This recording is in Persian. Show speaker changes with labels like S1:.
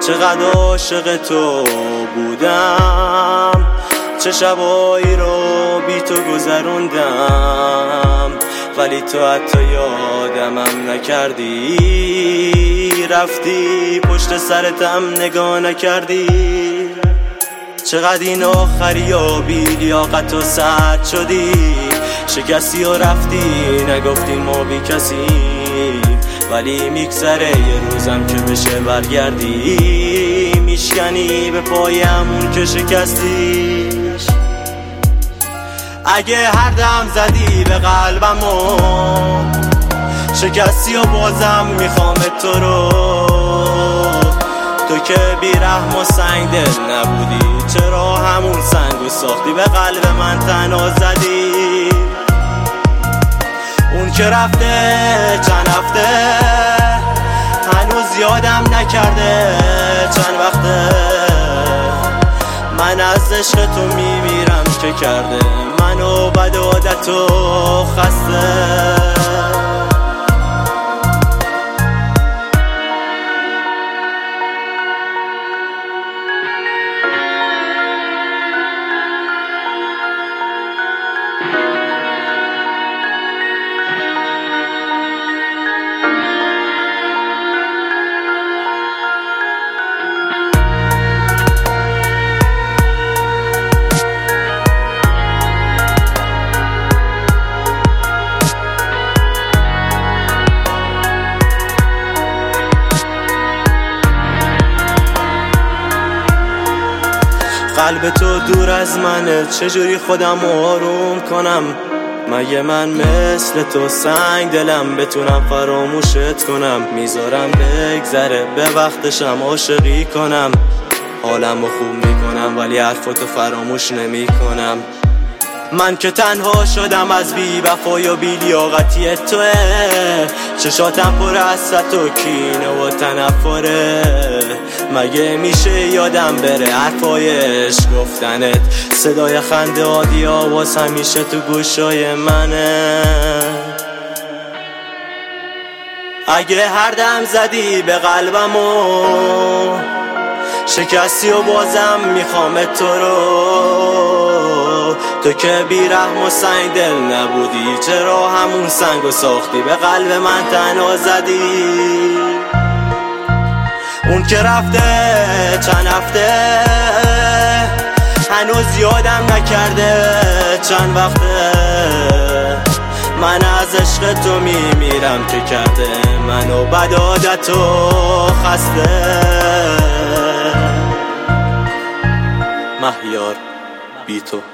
S1: چقدر عاشق تو بودم، چه شبایی رو بی تو گذروندم، ولی تو حتی یادمم نکردی، رفتی پشت سرتم نگاه نکردی. چقدر این آخری و بی لیاقت و سرد شدی، شکستی و رفتی نگفتی ما بی کسی، ولی میگذره یه روزم که بشه برگردی، میشکنی به پای همون که شکستیش. اگه هر دم زدی به قلبمو شکستی و بازم میخوام تو رو، تو که بی رحم و سنگ دل نبودی، چرا همون سنگو ساختی به قلب من تنها زدی؟ اون که رفته چند هفته هنوز یادم نکرده، چند وقته من از عشق تو میمیرم که کرده منو بد عادت و خسته. قلب تو دور از منه، چجوری خودم آروم کنم؟ مگه من مثل تو سنگ دلم بتونم فراموشت کنم؟ میذارم بگذره به وقتشم عاشقی کنم، حالمو خوب میکنم ولی حرفاتو فراموش نمی کنم. من که تنها شدم از بی وفای و بی لیاقتی توه، چشاتم پر حسرت و کینه و تنفره، مگه میشه یادم بره حرفای عشق گفتنت؟ صدای خنده عادی آواز همیشه تو گوشای منه. اگه هر دم زدی به قلبمو شکستی و بازم میخوام تو رو، تو که بی رحم و سنگ دل نبودی، چرا همون سنگو ساختی به قلب من تنها زدی؟ اون که رفته چند هفته هنوز یادم نکرده، چند وقته من از عشق تو میمیرم که کرده منو بد عادت و خسته. مهیار بی تو.